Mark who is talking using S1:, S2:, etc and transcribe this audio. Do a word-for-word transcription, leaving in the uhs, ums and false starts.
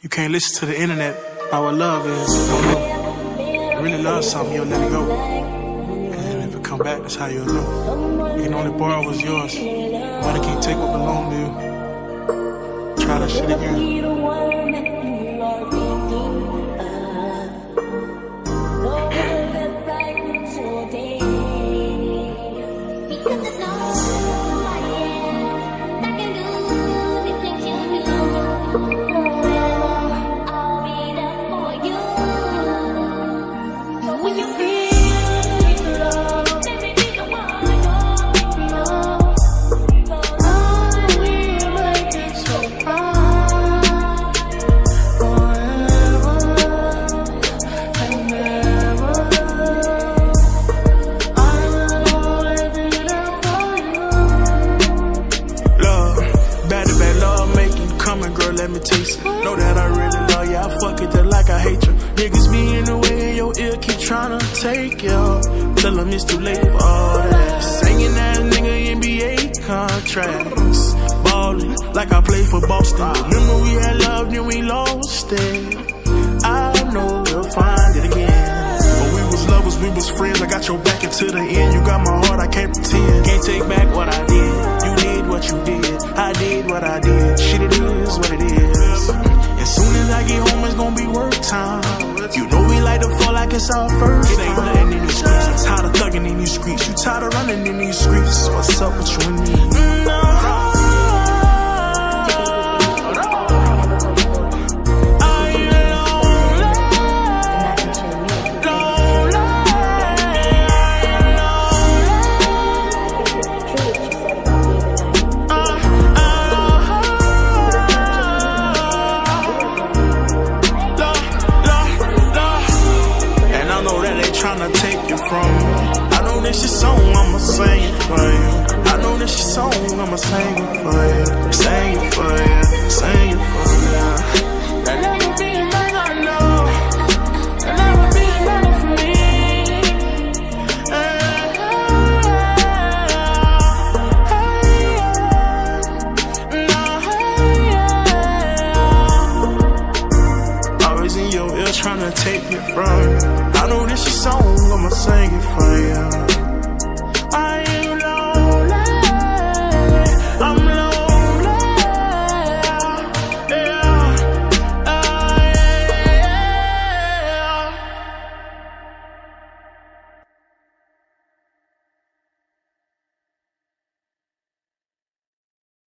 S1: You can't listen to the internet about what love is. Don't know. You really love something, you'll let it go. And if it come back, that's how you'll know. You can only borrow what's yours. Money can't take what belongs to you. Try that shit again. Girl, let me taste it. Know that I really love you, I fuck it just like I hate you. Niggas be in the way and your ear keep tryna take you. Tell them it's too late for all that. Singing that nigga N B A contracts. Ballin' like I played for Boston. Remember we had love, then we lost it. I know we'll find it again. But we was lovers, we was friends. I got your back until the end. You got my heart, I can't pretend. Can't take back what I did. You did what you did. I did what I did. Shit, it is what it is. As soon as I get home, it's gonna be work time. You know we like to fall like it's our first. It ain't nothing in these streets. I'm tired of thugging in these streets. You tired of running in these streets. What's up with you and me? Mm-hmm. Tryna take you from me. I know this your song, I'ma sing it for you. I know this your song, I'ma sing it for you. Sing it for you, sing it for you. There'll never be another, I know. There'll never be another for me. Always in your ear tryna take me from you. I know this your song, I'ma sing it for you.